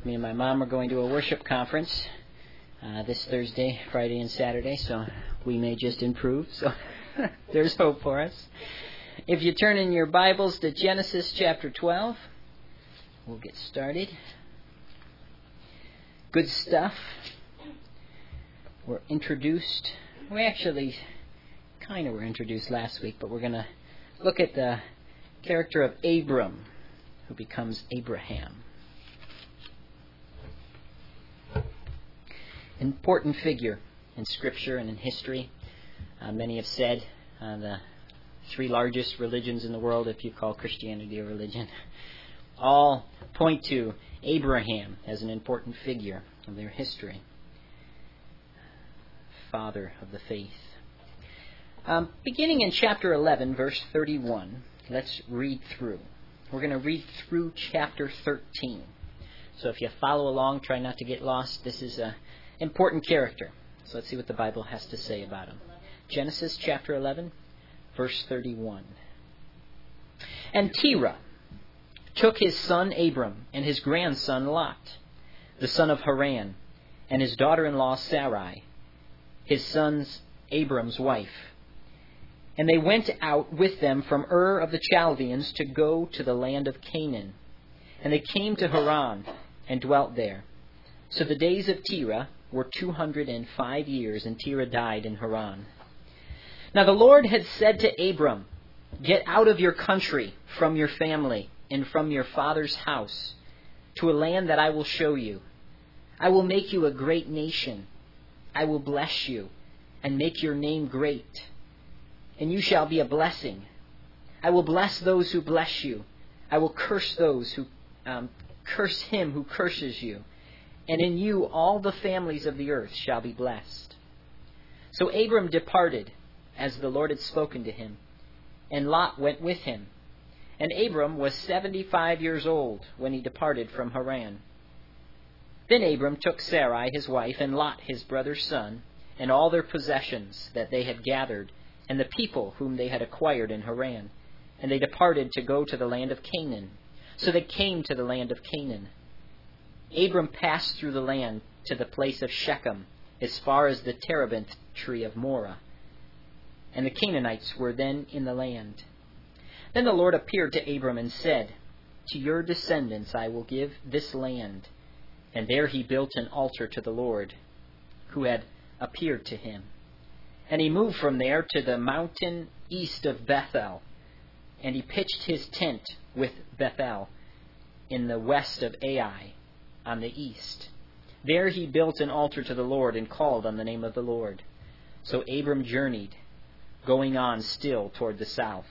Me and my mom are going to a worship conference this Thursday, Friday, and Saturday, so we may just improve. So there's hope for us. If you turn in your Bibles to Genesis chapter 12, we'll get started. Good stuff. We're introduced. We actually kind of were introduced last week, but we're going to look at the character of Abram, who becomes Abraham. Important figure in Scripture and in history. Many have said the three largest religions in the world, if you call Christianity a religion, all point to Abraham as an important figure of their history. Father of the faith. Beginning in chapter 11, verse 31, let's read through. We're going to read through chapter 13. So if you follow along, try not to get lost. This is an important character. So let's see what the Bible has to say about him. Genesis chapter 11, verse 31. And Terah took his son Abram and his grandson Lot, the son of Haran, and his daughter-in-law Sarai, his son's Abram's wife. And they went out with them from Ur of the Chaldeans to go to the land of Canaan. And they came to Haran and dwelt there. So the days of Terah were 205 years, and Terah died in Haran. Now the Lord had said to Abram, "Get out of your country, from your family, and from your father's house, to a land that I will show you. I will make you a great nation. I will bless you and make your name great, and you shall be a blessing. I will bless those who bless you. I will curse those who curse him who curses you. And in you all the families of the earth shall be blessed." So Abram departed, as the Lord had spoken to him, and Lot went with him. And Abram was 75 years old when he departed from Haran. Then Abram took Sarai his wife, and Lot his brother's son, and all their possessions that they had gathered, and the people whom they had acquired in Haran. And they departed to go to the land of Canaan. So they came to the land of Canaan. Abram passed through the land to the place of Shechem, as far as the terebinth tree of Moreh. And the Canaanites were then in the land. Then the Lord appeared to Abram and said, "To your descendants I will give this land." And there he built an altar to the Lord, who had appeared to him. And he moved from there to the mountain east of Bethel, and he pitched his tent with Bethel in the west of Ai on the east. There he built an altar to the Lord and called on the name of the Lord. So Abram journeyed, going on still toward the south.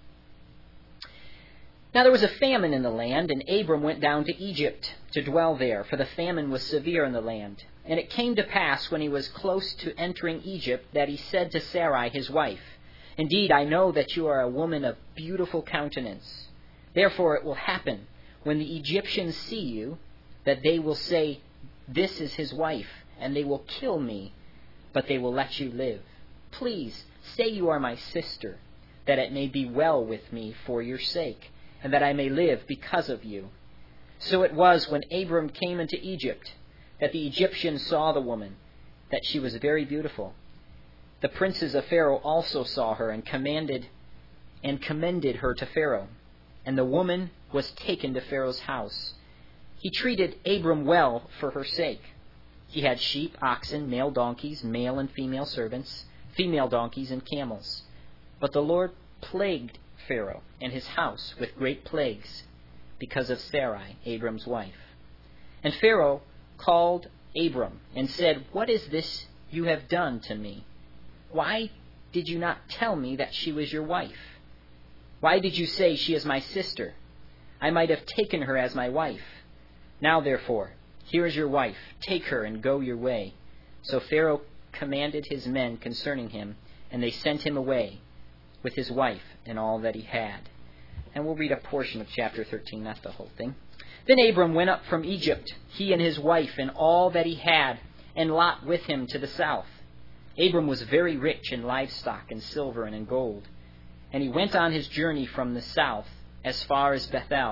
Now there was a famine in the land, and Abram went down to Egypt to dwell there, for the famine was severe in the land. And it came to pass, when he was close to entering Egypt, that he said to Sarai his wife, "Indeed, I know that you are a woman of beautiful countenance. Therefore it will happen, when the Egyptians see you, that they will say, 'This is his wife,' and they will kill me, but they will let you live. Please say you are my sister, that it may be well with me for your sake, and that I may live because of you." So it was, when Abram came into Egypt, that the Egyptians saw the woman, that she was very beautiful. The princes of Pharaoh also saw her, and commended her to Pharaoh. And the woman was taken to Pharaoh's house. He treated Abram well for her sake. He had sheep, oxen, male donkeys, male and female servants, female donkeys, and camels. But the Lord plagued Pharaoh and his house with great plagues because of Sarai, Abram's wife. And Pharaoh called Abram and said, "What is this you have done to me? Why did you not tell me that she was your wife? Why did you say, 'She is my sister'? I might have taken her as my wife. Now therefore, here is your wife. Take her and go your way." So Pharaoh commanded his men concerning him, and they sent him away with his wife and all that he had. And we'll read a portion of chapter 13, not the whole thing. Then Abram went up from Egypt, he and his wife and all that he had, and Lot with him to the south. Abram was very rich in livestock and silver and in gold. And he went on his journey from the south as far as Bethel,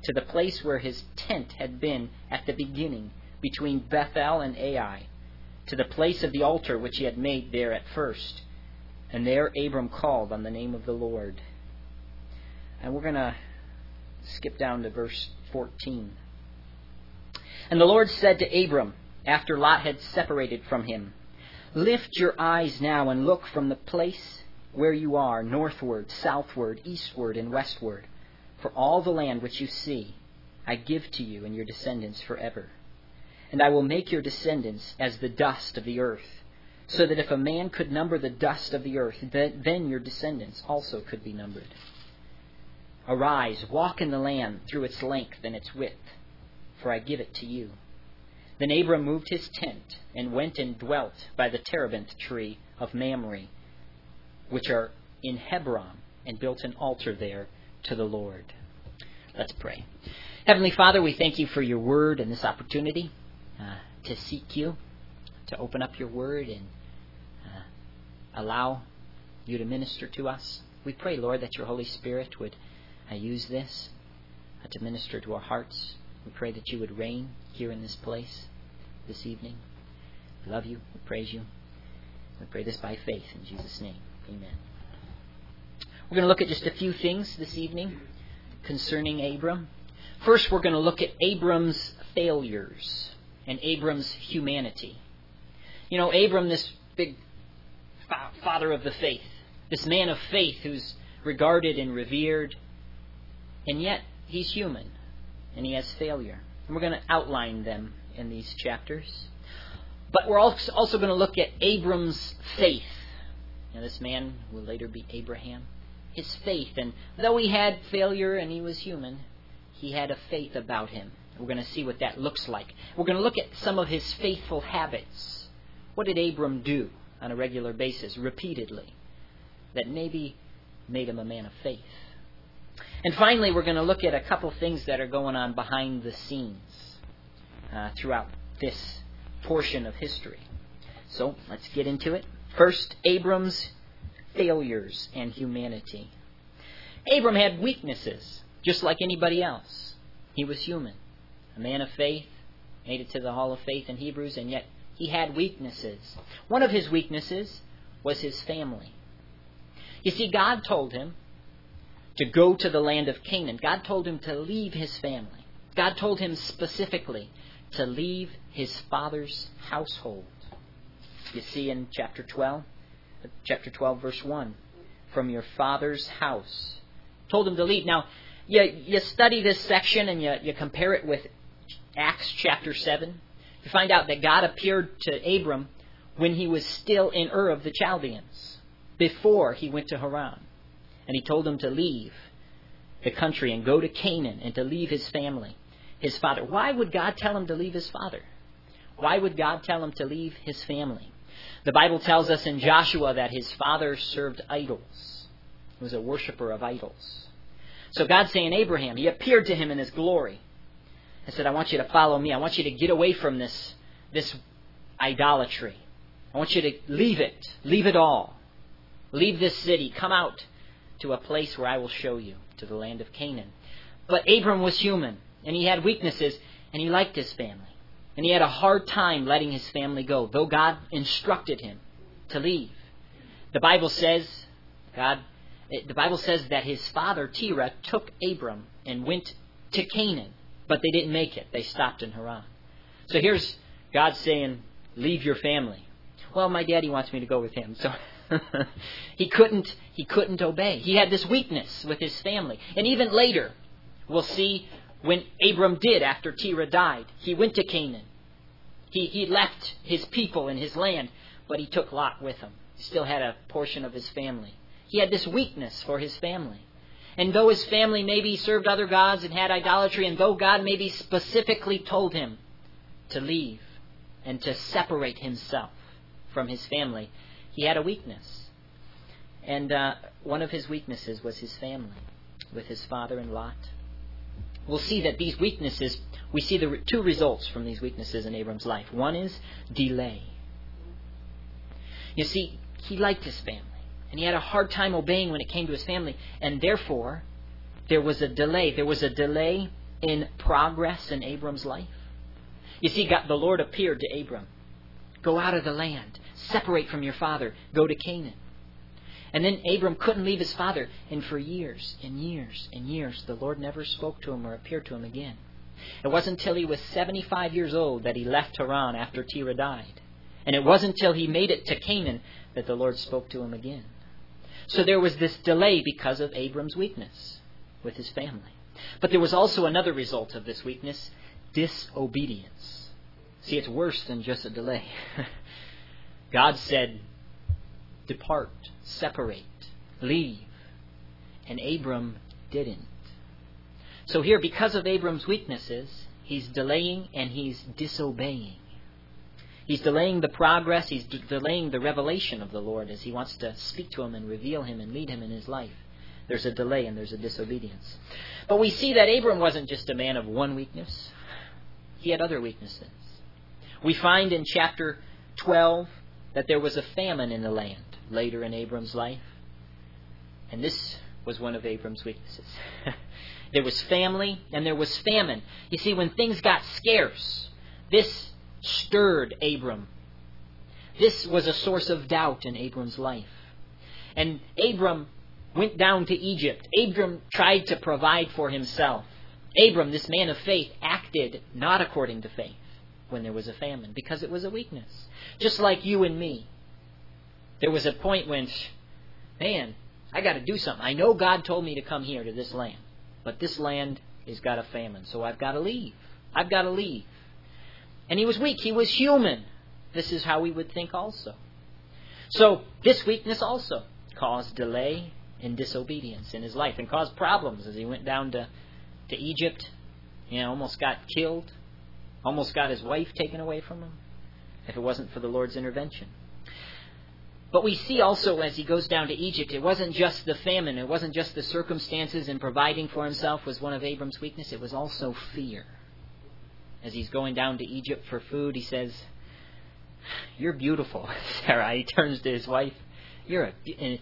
to the place where his tent had been at the beginning, between Bethel and Ai, to the place of the altar which he had made there at first. And there Abram called on the name of the Lord. And we're going to skip down to verse 14. And the Lord said to Abram, after Lot had separated from him, "Lift your eyes now and look from the place where you are, northward, southward, eastward, and westward. For all the land which you see, I give to you and your descendants forever. And I will make your descendants as the dust of the earth, so that if a man could number the dust of the earth, then your descendants also could be numbered. Arise, walk in the land through its length and its width, for I give it to you." Then Abram moved his tent and went and dwelt by the terebinth tree of Mamre, which are in Hebron, and built an altar there to the Lord. Let's pray. Heavenly Father, we thank you for your word and this opportunity to seek you, to open up your word and allow you to minister to us. We pray, Lord, that your Holy Spirit would use this to minister to our hearts. We pray that you would reign here in this place this evening. We love you. We praise you. We pray this by faith in Jesus' name. Amen. We're going to look at just a few things this evening concerning Abram. First, we're going to look at Abram's failures and Abram's humanity. You know, Abram, this big father of the faith, this man of faith who's regarded and revered, and yet he's human and he has failure. And we're going to outline them in these chapters. But we're also going to look at Abram's faith. Now, this man will later be Abraham. His faith, and though he had failure and he was human, he had a faith about him. We're going to see what that looks like. We're going to look at some of his faithful habits. What did Abram do on a regular basis, repeatedly, that maybe made him a man of faith? And finally, we're going to look at a couple things that are going on behind the scenes throughout this portion of history. So let's get into it. First, Abram's failures and humanity. Abram had weaknesses, just like anybody else. He was human, a man of faith, made it to the Hall of Faith in Hebrews, and yet he had weaknesses. One of his weaknesses was his family. You see, God told him to go to the land of Canaan. God told him to leave his family. God told him specifically to leave his father's household. You see in chapter 12 verse 1, from your father's house. Told him to leave. Now, you study this section and you compare it with Acts chapter 7. You find out that God appeared to Abram when he was still in Ur of the Chaldeans, before he went to Haran. And he told him to leave the country and go to Canaan and to leave his family, his father. Why would God tell him to leave his father? Why would God tell him to leave his family? The Bible tells us in Joshua that his father served idols. He was a worshiper of idols. So God's saying, Abraham, he appeared to him in his glory and said, I want you to follow me. I want you to get away from this idolatry. I want you to leave it. Leave it all. Leave this city. Come out to a place where I will show you, to the land of Canaan. But Abram was human, and he had weaknesses, and he liked his family. And he had a hard time letting his family go, though God instructed him to leave. The Bible says that his father Terah took Abram and went to Canaan, but they didn't make it. They stopped in Haran. So here's God saying, leave your family. Well, my daddy wants me to go with him, so he couldn't obey. He had this weakness with his family. And even later, we'll see when Abram did, after Terah died, he went to Canaan. He left his people and his land, but he took Lot with him. He still had a portion of his family. He had this weakness for his family. And though his family maybe served other gods and had idolatry, and though God maybe specifically told him to leave and to separate himself from his family, he had a weakness. And one of his weaknesses was his family, with his father and Lot. We'll see that these weaknesses, we see the two results from these weaknesses in Abram's life. One is delay. You see, he liked his family, and he had a hard time obeying when it came to his family, and therefore there was a delay. There was a delay in progress in Abram's life? You see, the Lord appeared to Abram. Go out of the land. Separate from your father. Go to Canaan. And then Abram couldn't leave his father. And for years and years and years, the Lord never spoke to him or appeared to him again. It wasn't until he was 75 years old that he left Haran after Terah died. And it wasn't until he made it to Canaan that the Lord spoke to him again. So there was this delay because of Abram's weakness with his family. But there was also another result of this weakness, disobedience. See, it's worse than just a delay. God said, depart, separate, leave. And Abram didn't. So here, because of Abram's weaknesses, he's delaying and he's disobeying. He's delaying the progress, he's delaying the revelation of the Lord as he wants to speak to him and reveal him and lead him in his life. There's a delay and there's a disobedience. But we see that Abram wasn't just a man of one weakness. He had other weaknesses. We find in chapter 12 that there was a famine in the land later in Abram's life. And this was one of Abram's weaknesses. There was family and there was famine. You see, when things got scarce, this stirred Abram. This was a source of doubt in Abram's life. And Abram went down to Egypt. Abram tried to provide for himself. Abram, this man of faith, acted not according to faith when there was a famine because it was a weakness. Just like you and me. There was a point when, man, I got to do something. I know God told me to come here to this land, but this land has got a famine, so I've got to leave. I've got to leave. And he was weak. He was human. This is how we would think also. So this weakness also caused delay and disobedience in his life and caused problems as he went down to Egypt. Almost got killed. Almost got his wife taken away from him if it wasn't for the Lord's intervention. But we see also as he goes down to Egypt, it wasn't just the famine. It wasn't just the circumstances and providing for himself was one of Abram's weakness. It was also fear. As he's going down to Egypt for food, he says, "You're beautiful, Sarah." He turns to his wife. In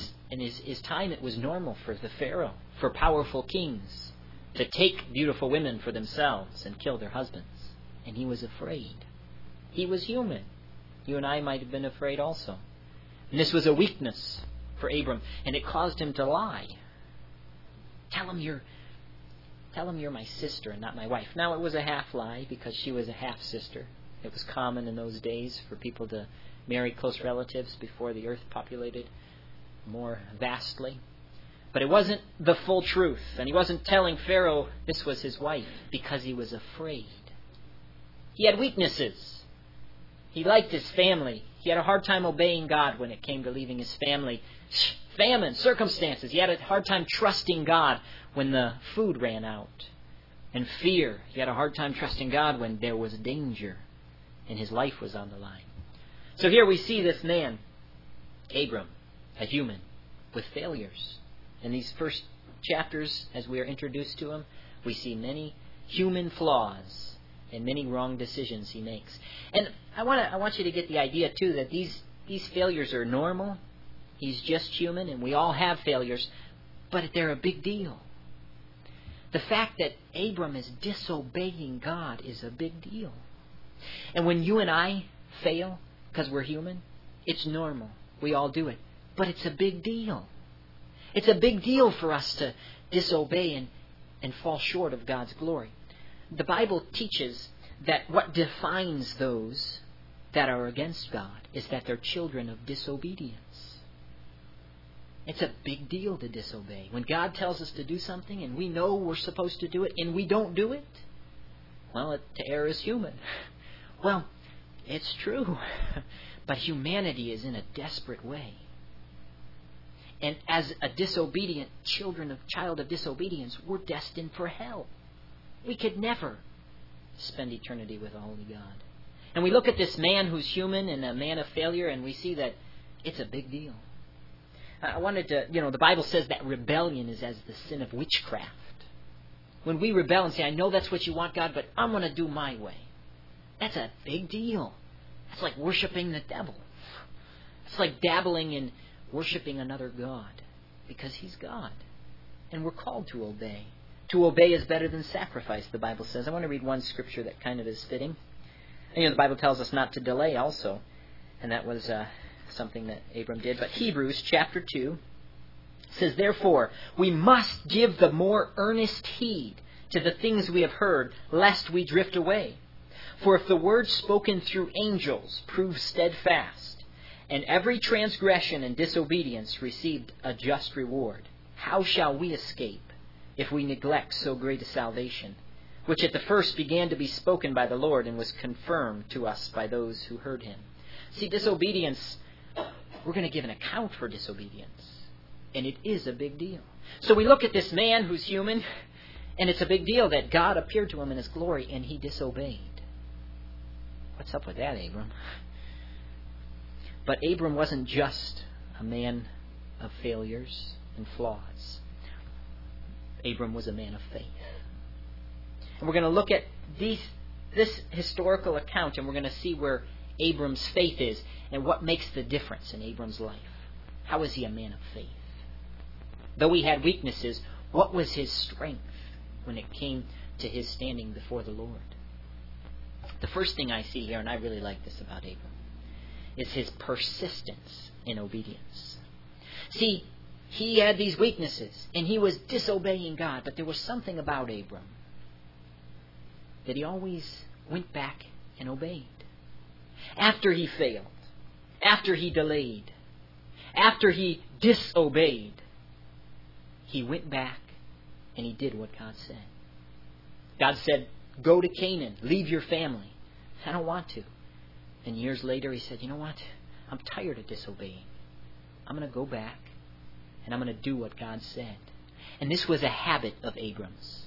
his time, it was normal for the Pharaoh, for powerful kings, to take beautiful women for themselves and kill their husbands. And he was afraid. He was human. You and I might have been afraid also. And this was a weakness for Abram, and it caused him to lie. Tell him you're my sister and not my wife. Now, it was a half lie because she was a half sister. It was common in those days for people to marry close relatives before the earth populated more vastly. But it wasn't the full truth. And he wasn't telling Pharaoh this was his wife because he was afraid. He had weaknesses. He liked his family. He had a hard time obeying God when it came to leaving his family. Famine, circumstances. He had a hard time trusting God when the food ran out. And fear. He had a hard time trusting God when there was danger and his life was on the line. So here we see this man, Abram, a human, with failures. In these first chapters, as we are introduced to him, we see many human flaws and many wrong decisions he makes. And I want you to get the idea, too, that these failures are normal. He's just human, and we all have failures, but they're a big deal. The fact that Abram is disobeying God is a big deal. And when you and I fail, because we're human, it's normal. We all do it. But it's a big deal. It's a big deal for us to disobey and fall short of God's glory. The Bible teaches that what defines those that are against God is that they're children of disobedience. It's a big deal to disobey. When God tells us to do something and we know we're supposed to do it and we don't do it, well, to err is human. Well, it's true. But humanity is in a desperate way. And as a disobedient child of disobedience, we're destined for hell. We could never spend eternity with a holy God. And we look at this man who's human and a man of failure, and we see that it's a big deal. I wanted to, the Bible says that rebellion is as the sin of witchcraft. When we rebel and say, I know that's what you want, God, but I'm going to do my way. That's a big deal. That's like worshiping the devil. It's like dabbling in worshiping another God because he's God. And we're called to obey. To obey is better than sacrifice, the Bible says. I want to read one scripture that kind of is fitting. And, the Bible tells us not to delay also. And that was something that Abram did. But Hebrews chapter 2 says, "Therefore, we must give the more earnest heed to the things we have heard, lest we drift away. For if the word spoken through angels proved steadfast, and every transgression and disobedience received a just reward, how shall we escape if we neglect so great a salvation, which at the first began to be spoken by the Lord and was confirmed to us by those who heard him?" See, disobedience, we're going to give an account for disobedience. And it is a big deal. So we look at this man who's human, and it's a big deal that God appeared to him in his glory, and he disobeyed. What's up with that, Abram? But Abram wasn't just a man of failures and flaws. Abram was a man of faith. And we're going to look at this historical account, and we're going to see where Abram's faith is and what makes the difference in Abram's life. How is he a man of faith? Though he had weaknesses, what was his strength when it came to his standing before the Lord? The first thing I see here, and I really like this about Abram, is his persistence in obedience. See, he had these weaknesses, and he was disobeying God, but there was something about Abram that he always went back and obeyed. After he failed, after he delayed, after he disobeyed, he went back and he did what God said. God said, "Go to Canaan, leave your family." I don't want to. And years later he said, "You know what? I'm tired of disobeying. I'm going to go back and I'm going to do what God said." And this was a habit of Abram's.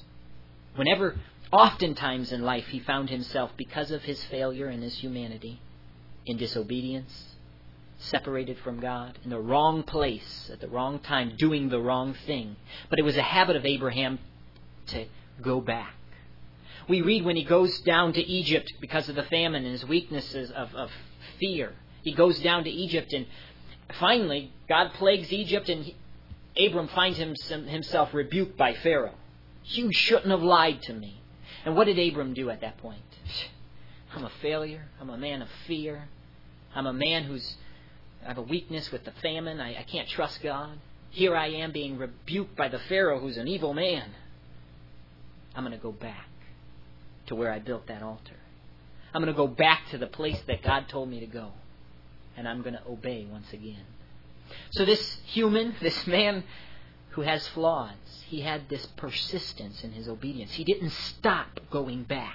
Oftentimes in life he found himself, because of his failure and his humanity, in disobedience, separated from God, in the wrong place, at the wrong time, doing the wrong thing. But it was a habit of Abraham to go back. We read when he goes down to Egypt because of the famine and his weaknesses of fear. He goes down to Egypt, and finally God plagues Egypt, and Abram finds himself rebuked by Pharaoh. "You shouldn't have lied to me." And what did Abram do at that point? "I'm a failure. I'm a man of fear. I'm a man I have a weakness with the famine. I can't trust God. Here I am being rebuked by the Pharaoh, who's an evil man. I'm going to go back to where I built that altar. I'm going to go back to the place that God told me to go. And I'm going to obey once again." So this man who has flaws, he had this persistence in his obedience. He didn't stop going back.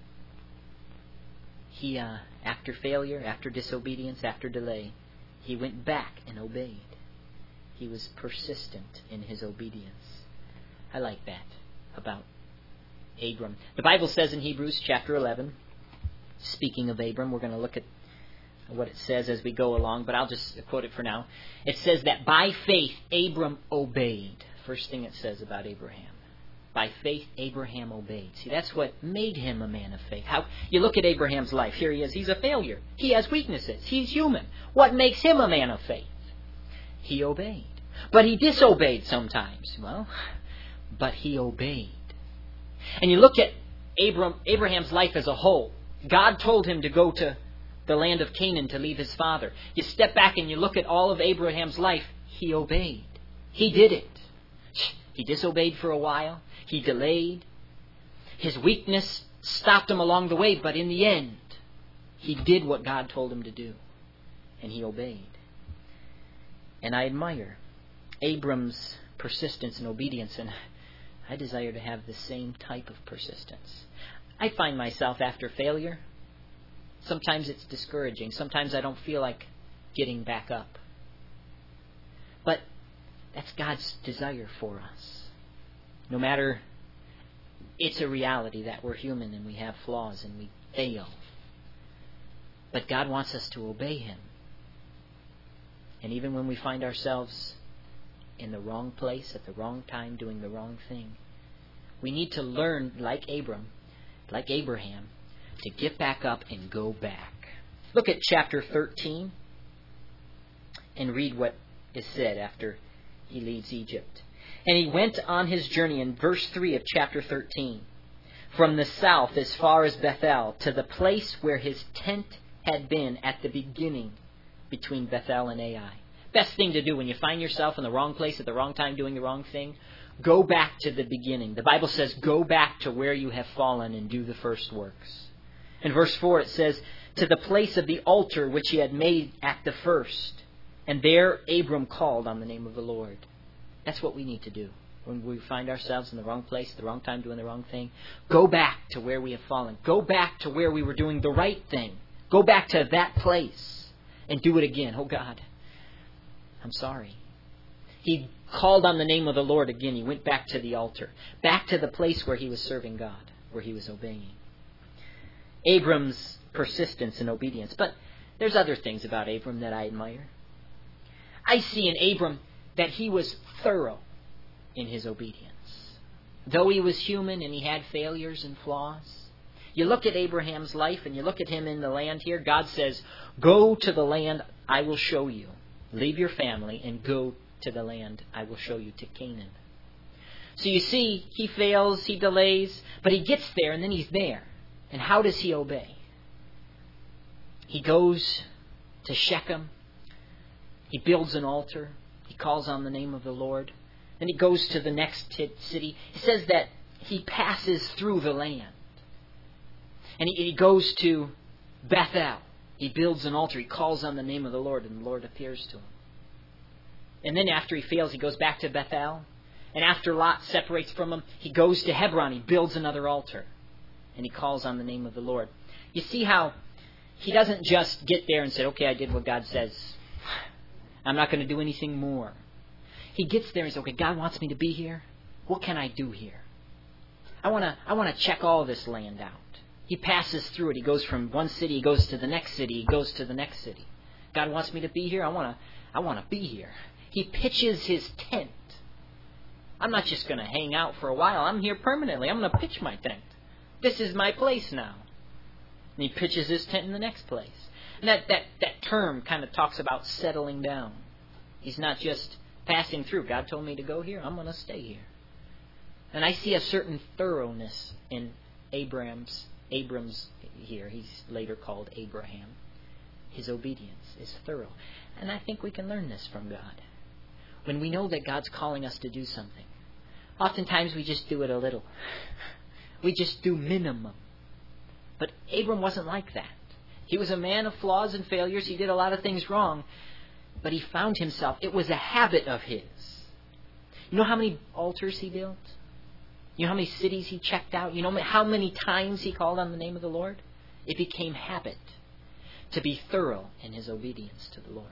He, after failure, after disobedience, after delay, he went back and obeyed. He was persistent in his obedience. I like that about Abram. The Bible says in Hebrews chapter 11, speaking of Abram, we're going to look at what it says as we go along, but I'll just quote it for now. It says that by faith Abram obeyed. First thing it says about Abraham. By faith Abraham obeyed. See, that's what made him a man of faith. How you look at Abraham's life. Here he is. He's a failure. He has weaknesses. He's human. What makes him a man of faith? He obeyed. But he disobeyed sometimes. But he obeyed. And you look at Abraham's life as a whole. God told him to go to the land of Canaan to leave his father. You step back and you look at all of Abraham's life. He obeyed. He did it. He disobeyed for a while. He delayed. His weakness stopped him along the way, but in the end, he did what God told him to do. And he obeyed. And I admire Abram's persistence and obedience, and I desire to have the same type of persistence. I find myself after failure, sometimes it's discouraging. Sometimes I don't feel like getting back up. But that's God's desire for us. No matter, it's a reality that we're human and we have flaws and we fail. But God wants us to obey Him. And even when we find ourselves in the wrong place at the wrong time doing the wrong thing, we need to learn, like Abraham, to get back up and go back. Look at chapter 13 and read what is said after he leaves Egypt. And he went on his journey in verse 3 of chapter 13. From the south as far as Bethel, to the place where his tent had been at the beginning between Bethel and Ai. Best thing to do when you find yourself in the wrong place at the wrong time doing the wrong thing, go back to the beginning. The Bible says, go back to where you have fallen and do the first works. In verse 4 it says, to the place of the altar which he had made at the first. And there Abram called on the name of the Lord. That's what we need to do. When we find ourselves in the wrong place, the wrong time, doing the wrong thing, go back to where we have fallen. Go back to where we were doing the right thing. Go back to that place and do it again. Oh God, I'm sorry. He called on the name of the Lord again. He went back to the altar, back to the place where he was serving God, where he was obeying. Abram's persistence and obedience. But there's other things about Abram that I admire. I see in Abram that he was thorough in his obedience. Though he was human and he had failures and flaws, you look at Abraham's life and you look at him in the land here, God says, go to the land I will show you. Leave your family and go to the land I will show you, to Canaan. So you see, he fails, he delays, but he gets there and then he's there. And how does he obey? He goes to Shechem. He builds an altar. He calls on the name of the Lord. Then he goes to the next city. It says that he passes through the land. And he goes to Bethel. He builds an altar. He calls on the name of the Lord, and the Lord appears to him. And then after he fails, he goes back to Bethel. And after Lot separates from him, he goes to Hebron. He builds another altar. And he calls on the name of the Lord. You see how he doesn't just get there and say, okay, I did what God says. I'm not going to do anything more. He gets there and says, okay, God wants me to be here. What can I do here? I want to check all this land out. He passes through it. He goes from one city, he goes to the next city, he goes to the next city. God wants me to be here. I want to be here. He pitches his tent. I'm not just going to hang out for a while. I'm here permanently. I'm going to pitch my tent. This is my place now. And he pitches his tent in the next place. And that term kind of talks about settling down. He's not just passing through. God told me to go here. I'm going to stay here. And I see a certain thoroughness in Abram's here. He's later called Abraham. His obedience is thorough. And I think we can learn this from God. When we know that God's calling us to do something, oftentimes we just do it a little. We just do minimum. But Abram wasn't like that. He was a man of flaws and failures. He did a lot of things wrong. But he found himself. It was a habit of his. You know how many altars he built? You know how many cities he checked out? You know how many times he called on the name of the Lord? It became habit to be thorough in his obedience to the Lord.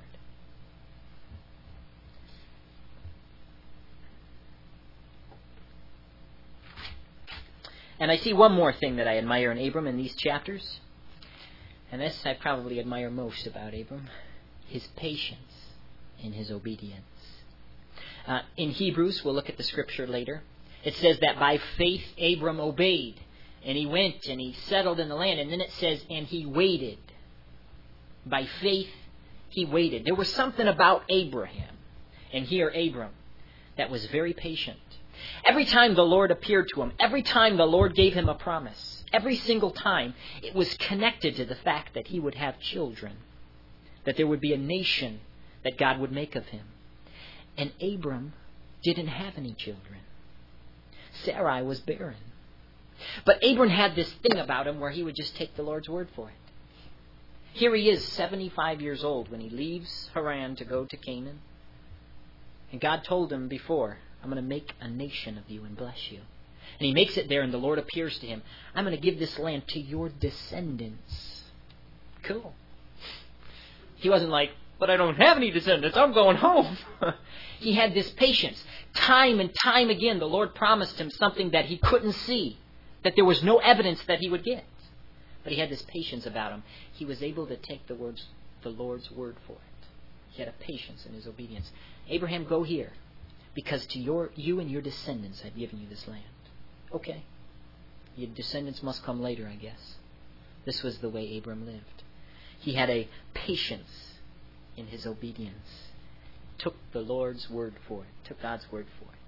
And I see one more thing that I admire in Abram in these chapters. And this I probably admire most about Abram. His patience in his obedience. In Hebrews, we'll look at the scripture later. It says that by faith Abram obeyed. And he went and he settled in the land. And then it says, and he waited. By faith he waited. There was something about Abraham, and here Abram, that was very patient. Every time the Lord appeared to him, every time the Lord gave him a promise, every single time, it was connected to the fact that he would have children, that there would be a nation that God would make of him. And Abram didn't have any children. Sarai was barren. But Abram had this thing about him where he would just take the Lord's word for it. Here he is, 75 years old, when he leaves Haran to go to Canaan. And God told him before, I'm going to make a nation of you and bless you. And he makes it there, and the Lord appears to him. I'm going to give this land to your descendants. Cool. He wasn't like, but I don't have any descendants. I'm going home. He had this patience. Time and time again, the Lord promised him something that he couldn't see, that there was no evidence that he would get. But he had this patience about him. He was able to take the Lord's word for it. He had a patience in his obedience. Abraham, go here, because to you and your descendants I've given you this land. Okay. Your descendants must come later, I guess. This was the way Abram lived. He had a patience in his obedience. Took the Lord's word for it. Took God's word for it.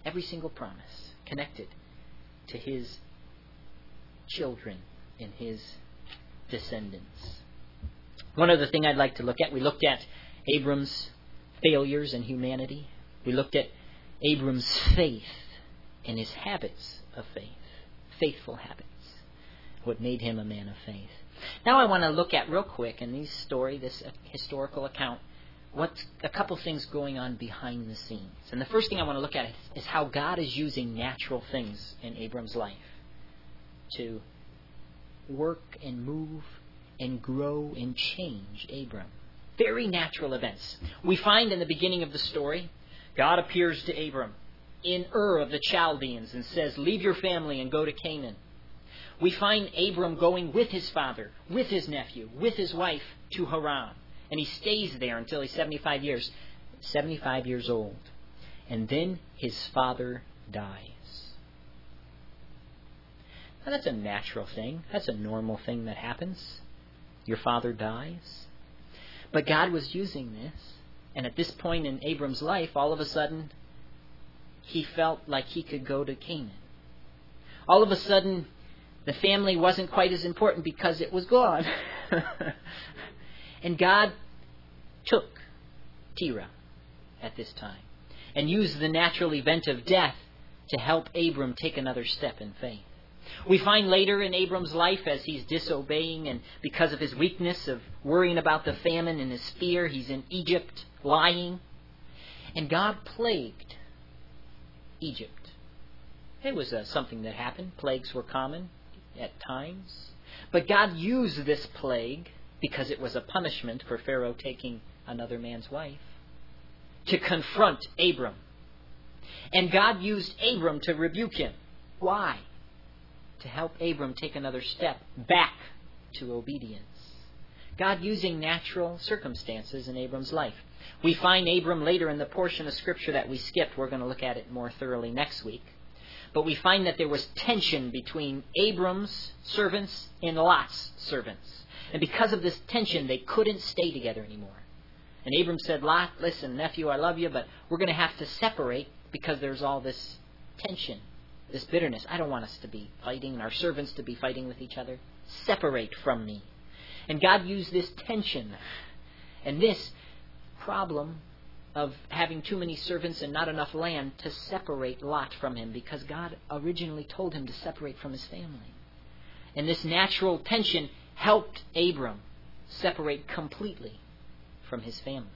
Every single promise connected to his children and his descendants. One other thing I'd like to look at, we looked at Abram's failures in humanity. We looked at Abram's faith and his habits of faith, faithful habits, what made him a man of faith. Now I want to look at real quick in this story, this historical account, what's a couple things going on behind the scenes. And the first thing I want to look at is how God is using natural things in Abram's life to work and move and grow and change Abram. Very natural events. We find in the beginning of the story, God appears to Abram in Ur of the Chaldeans and says, leave your family and go to Canaan. We find Abram going with his father, with his nephew, with his wife to Haran. And he stays there until he's 75 years old. And then his father dies. Now that's a natural thing. That's a normal thing that happens. Your father dies. But God was using this. And at this point in Abram's life, all of a sudden, he felt like he could go to Canaan. All of a sudden, the family wasn't quite as important because it was gone. And God took Terah at this time and used the natural event of death to help Abram take another step in faith. We find later in Abram's life, as he's disobeying and because of his weakness of worrying about the famine and his fear, he's in Egypt lying. And God plagued Egypt. It was something that happened. Plagues were common at times. But God used this plague, because it was a punishment for Pharaoh taking another man's wife, to confront Abram. And God used Abram to rebuke him. Why? To help Abram take another step back to obedience. God using natural circumstances in Abram's life. We find Abram later in the portion of Scripture that we skipped. We're going to look at it more thoroughly next week. But we find that there was tension between Abram's servants and Lot's servants. And because of this tension, they couldn't stay together anymore. And Abram said, Lot, listen, nephew, I love you, but we're going to have to separate because there's all this tension, this bitterness. I don't want us to be fighting and our servants to be fighting with each other. Separate from me. And God used this tension and this problem of having too many servants and not enough land to separate Lot from him, because God originally told him to separate from his family. And this natural tension helped Abram separate completely from his family.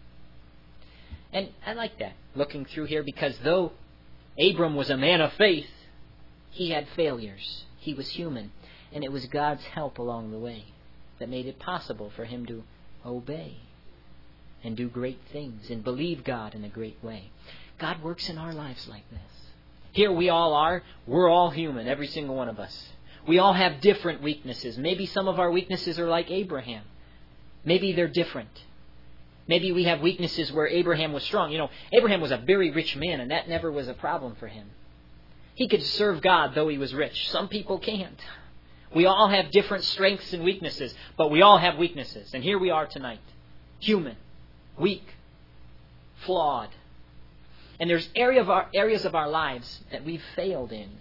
And I like that, looking through here, because though Abram was a man of faith, he had failures. He was human. And it was God's help along the way that made it possible for him to obey and do great things and believe God in a great way. God works in our lives like this. Here we all are. We're all human, every single one of us. We all have different weaknesses. Maybe some of our weaknesses are like Abraham. Maybe they're different. Maybe we have weaknesses where Abraham was strong. You know, Abraham was a very rich man, and that never was a problem for him. He could serve God though he was rich. Some people can't. We all have different strengths and weaknesses, but we all have weaknesses. And here we are tonight. Human, weak, flawed. And there's areas of our lives that we've failed in.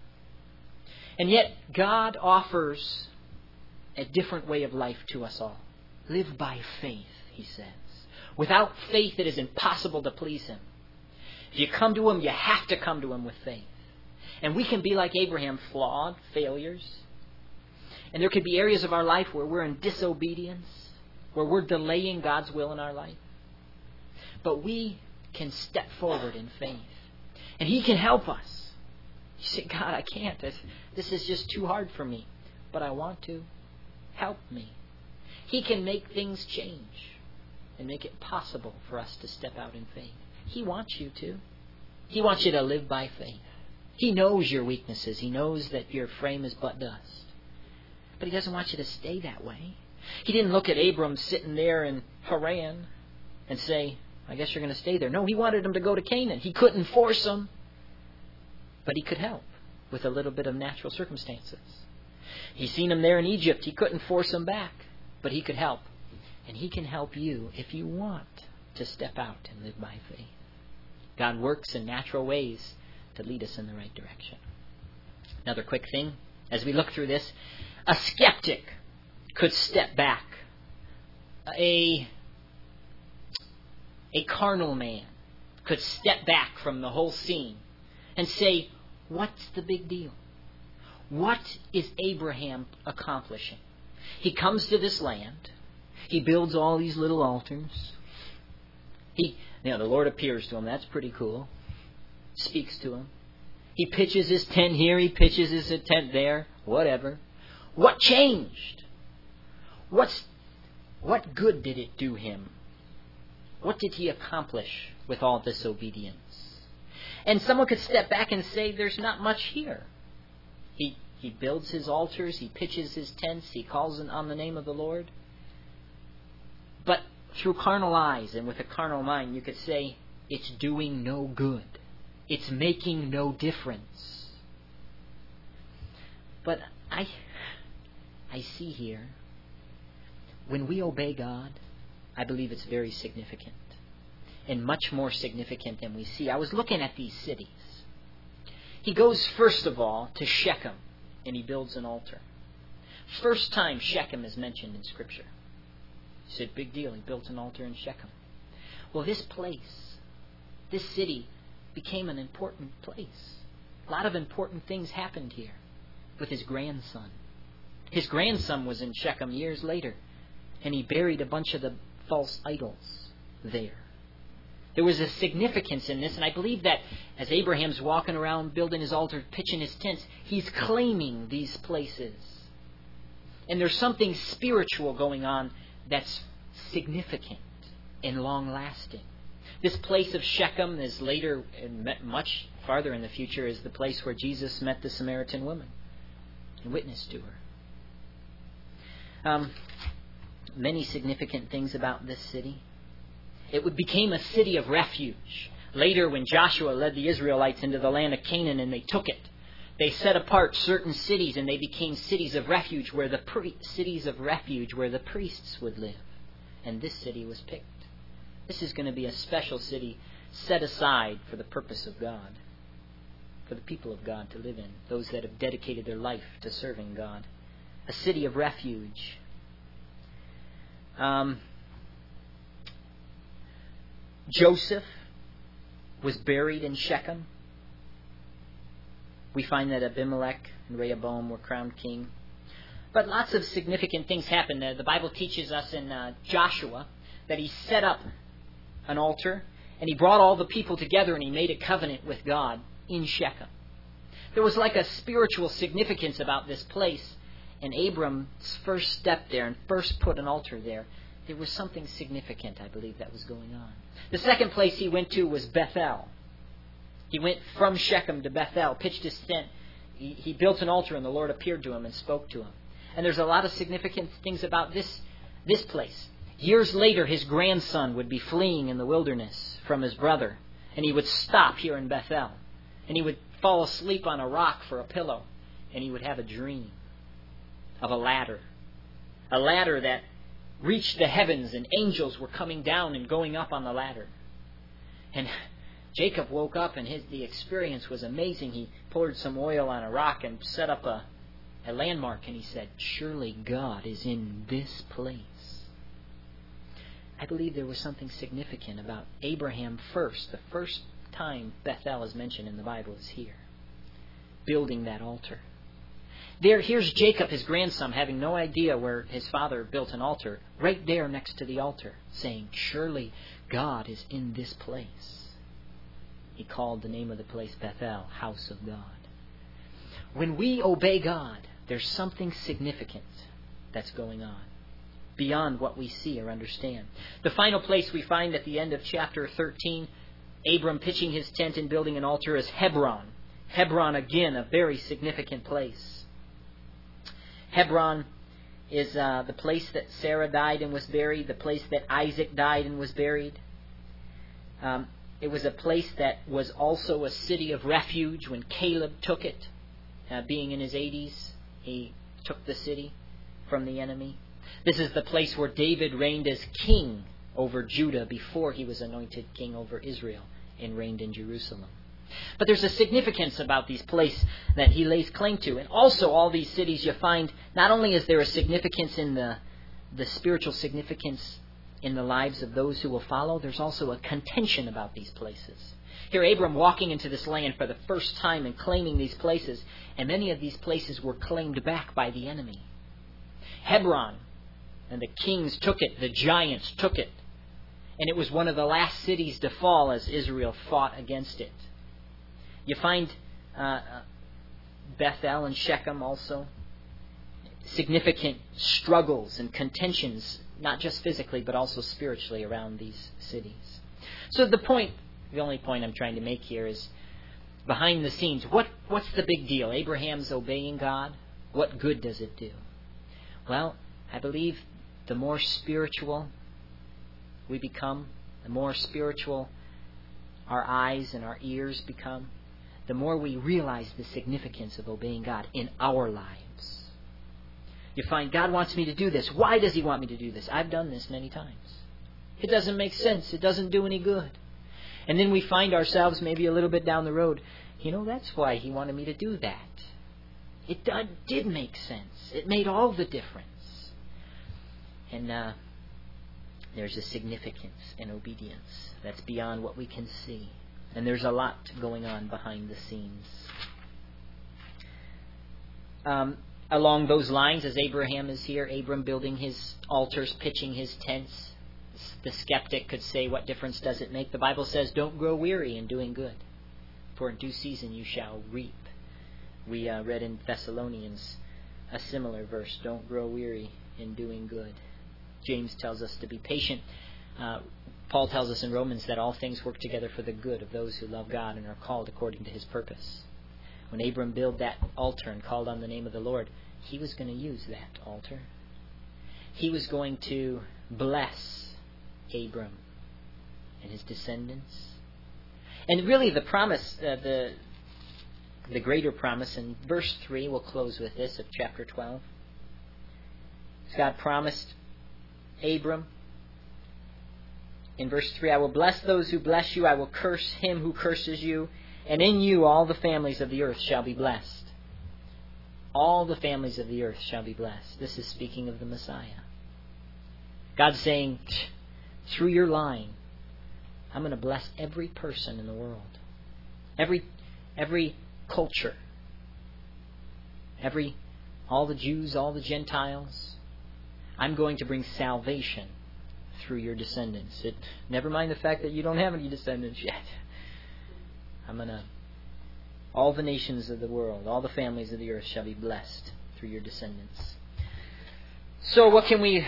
And yet God offers a different way of life to us all. Live by faith, he says. Without faith, it is impossible to please him. If you come to him, you have to come to him with faith. And we can be like Abraham, flawed, failures. And there could be areas of our life where we're in disobedience, where we're delaying God's will in our life. But we can step forward in faith. And he can help us. You say, God, I can't. This is just too hard for me. But I want to. Help me. He can make things change and make it possible for us to step out in faith. He wants you to. He wants you to live by faith. He knows your weaknesses. He knows that your frame is but dust. But he doesn't want you to stay that way. He didn't look at Abram sitting there in Haran and say, I guess you're going to stay there. No, he wanted him to go to Canaan. He couldn't force him. But he could help with a little bit of natural circumstances. He seen him there in Egypt. He couldn't force him back. But he could help. And he can help you if you want to step out and live by faith. God works in natural ways to lead us in the right direction. Another quick thing, as we look through this, a skeptic could step back. A carnal man could step back from the whole scene and say, what's the big deal? What is Abraham accomplishing? He comes to this land. He builds all these little altars. The Lord appears to him. That's pretty cool. Speaks to him. He pitches his tent here. He pitches his tent there. Whatever. What changed? What good did it do him? What did he accomplish with all this obedience? And someone could step back and say, there's not much here. He builds his altars. He pitches his tents. He calls on the name of the Lord. But through carnal eyes and with a carnal mind, you could say, it's doing no good. It's making no difference. But I see here, when we obey God, I believe it's very significant. And much more significant than we see. I was looking at these cities. He goes first of all to Shechem, and he builds an altar. First time Shechem is mentioned in Scripture. He said, big deal, he built an altar in Shechem. Well, this place, this city, became an important place. A lot of important things happened here with his grandson. His grandson was in Shechem years later, and he buried a bunch of the false idols there. There was a significance in this, and I believe that as Abraham's walking around building his altar, pitching his tents, he's claiming these places. And there's something spiritual going on that's significant and long-lasting. This place of Shechem is later, much farther in the future, is the place where Jesus met the Samaritan woman and witnessed to her. Many significant things about this city. It became a city of refuge. Later, when Joshua led the Israelites into the land of Canaan and they took it, they set apart certain cities and they became cities of refuge where the priests would live. And this city was picked. This is going to be a special city set aside for the purpose of God, for the people of God to live in, those that have dedicated their life to serving God. A city of refuge. Joseph was buried in Shechem. We find that Abimelech and Rehoboam were crowned king. But lots of significant things happened. The Bible teaches us in Joshua that he set up an altar and he brought all the people together and he made a covenant with God in Shechem. There was like a spiritual significance about this place, and Abram's first step there and first put an altar there. There was something significant, I believe, that was going on. The second place he went to was Bethel. He went from Shechem to Bethel, pitched his tent. He built an altar, and the Lord appeared to him and spoke to him. And there's a lot of significant things about this place. Years later, his grandson would be fleeing in the wilderness from his brother, and he would stop here in Bethel. And he would fall asleep on a rock for a pillow, and he would have a dream of a ladder that reached the heavens, and angels were coming down and going up on the ladder. And Jacob woke up, and the experience was amazing. He poured some oil on a rock and set up a landmark, and he said, surely God is in this place. I believe there was something significant about Abraham first. The first time Bethel is mentioned in the Bible is here, building that altar. Here's Jacob, his grandson, having no idea where his father built an altar, right there next to the altar, saying, surely God is in this place. He called the name of the place Bethel, house of God. When we obey God, there's something significant that's going on, beyond what we see or understand. The final place we find at the end of chapter 13, Abram pitching his tent and building an altar, is Hebron. Hebron, again, a very significant place. Hebron is the place that Sarah died and was buried, the place that Isaac died and was buried. It was a place that was also a city of refuge when Caleb took it. Being in his 80s, he took the city from the enemy. This is the place where David reigned as king over Judah before he was anointed king over Israel and reigned in Jerusalem. But there's a significance about these places that he lays claim to. And also all these cities you find, not only is there a significance in the spiritual significance in the lives of those who will follow, there's also a contention about these places. Here Abram walking into this land for the first time and claiming these places, and many of these places were claimed back by the enemy. Hebron, and the kings took it, the giants took it, and it was one of the last cities to fall as Israel fought against it. You find Bethel and Shechem also. Significant struggles and contentions, not just physically, but also spiritually around these cities. So the only point I'm trying to make here is, behind the scenes, what's the big deal? Abraham's obeying God. What good does it do? Well, I believe the more spiritual we become, the more spiritual our eyes and our ears become, the more we realize the significance of obeying God in our lives. You find, God wants me to do this. Why does He want me to do this? I've done this many times. It doesn't make sense. It doesn't do any good. And then we find ourselves maybe a little bit down the road, that's why He wanted me to do that. It did make sense. It made all the difference. And there's a significance in obedience that's beyond what we can see. And there's a lot going on behind the scenes. Along those lines, as Abraham is here, Abram building his altars, pitching his tents, the skeptic could say, what difference does it make? The Bible says, don't grow weary in doing good, for in due season you shall reap. We read in Thessalonians a similar verse, don't grow weary in doing good. James tells us to be patient. Paul tells us in Romans that all things work together for the good of those who love God and are called according to His purpose. When Abram built that altar and called on the name of the Lord, he was going to use that altar. He was going to bless Abram and his descendants. And really the promise, the greater promise in verse 3, we'll close with this, of chapter 12. God promised Abram in verse 3, I will bless those who bless you, I will curse him who curses you, and in you all the families of the earth shall be blessed. All the families of the earth shall be blessed. This is speaking of the Messiah. God's saying, through your line, I'm going to bless every person in the world. Every culture. All the Jews, all the Gentiles. I'm going to bring salvation through your descendants. Never mind the fact that you don't have any descendants yet. All the nations of the world, all the families of the earth shall be blessed through your descendants. So what can we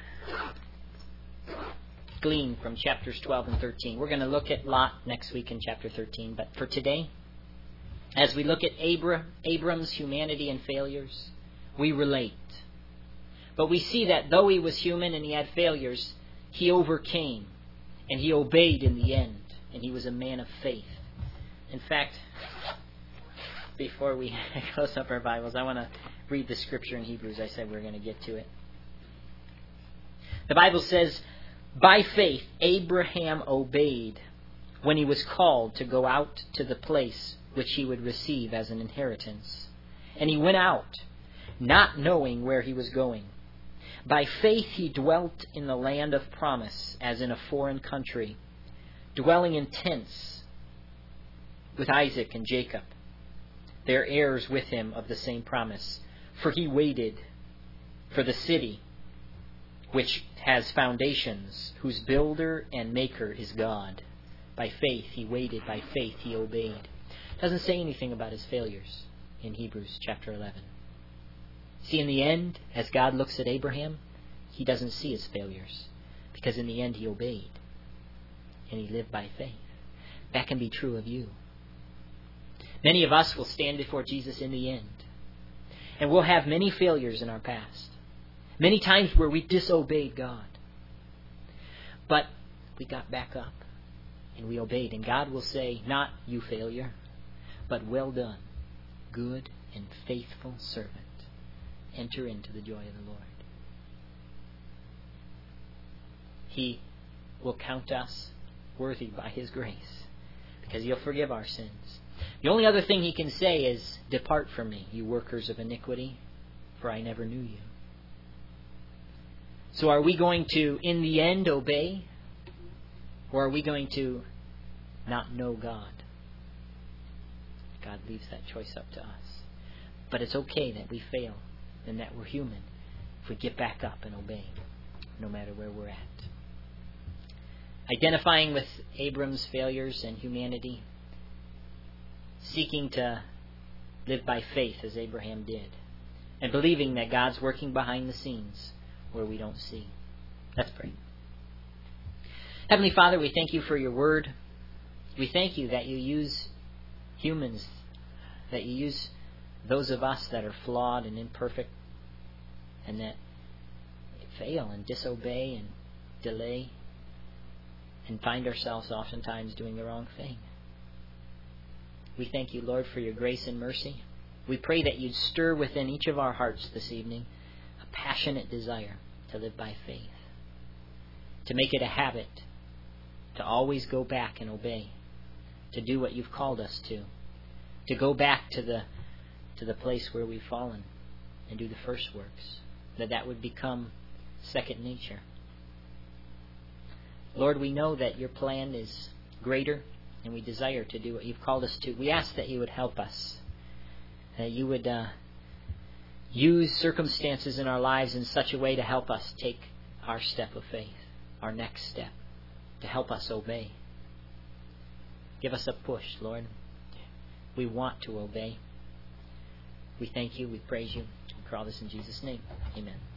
glean from chapters 12 and 13? We're going to look at Lot next week in chapter 13. But for today, as we look at Abram's humanity and failures, we relate. But we see that though he was human and he had failures, he overcame and he obeyed in the end. And he was a man of faith. In fact, before we close up our Bibles, I want to read the scripture in Hebrews. I said we were going to get to it. The Bible says, by faith Abraham obeyed when he was called to go out to the place which he would receive as an inheritance. And he went out, not knowing where he was going. By faith he dwelt in the land of promise, as in a foreign country, dwelling in tents with Isaac and Jacob, their heirs with him of the same promise. For he waited for the city which has foundations, whose builder and maker is God. By faith he waited, by faith he obeyed. It doesn't say anything about his failures in Hebrews chapter 11. See, in the end, as God looks at Abraham, he doesn't see his failures, because in the end he obeyed and he lived by faith. That can be true of you. Many of us will stand before Jesus in the end, and we'll have many failures in our past. Many times where we disobeyed God. But we got back up and we obeyed. And God will say, not you failure, but well done, good and faithful servant. Enter into the joy of the Lord. He will count us worthy by His grace, because He'll forgive our sins. The only other thing He can say is, "Depart from me, you workers of iniquity, for I never knew you." So are we going to, in the end, obey? Or are we going to not know God? God leaves that choice up to us. But it's okay that we fail and that we're human if we get back up and obey, no matter where we're at. Identifying with Abram's failures and humanity, seeking to live by faith as Abraham did, and believing that God's working behind the scenes where we don't see. Let's pray. Heavenly Father, we thank You for Your Word. We thank You that You use humans, that You use those of us that are flawed and imperfect, and that fail and disobey and delay and find ourselves oftentimes doing the wrong thing. We thank You, Lord, for Your grace and mercy. We pray that You'd stir within each of our hearts this evening a passionate desire to live by faith, to make it a habit, to always go back and obey, to do what You've called us to go back to the place where we've fallen and do the first works, that would become second nature. Lord, we know that Your plan is greater, and we desire to do what You've called us to. We ask that You would help us, that You would use circumstances in our lives in such a way to help us take our step of faith, our next step, to help us obey. Give us a push, Lord. We want to obey. We thank You, we praise You, we pray all this in Jesus' name. Amen.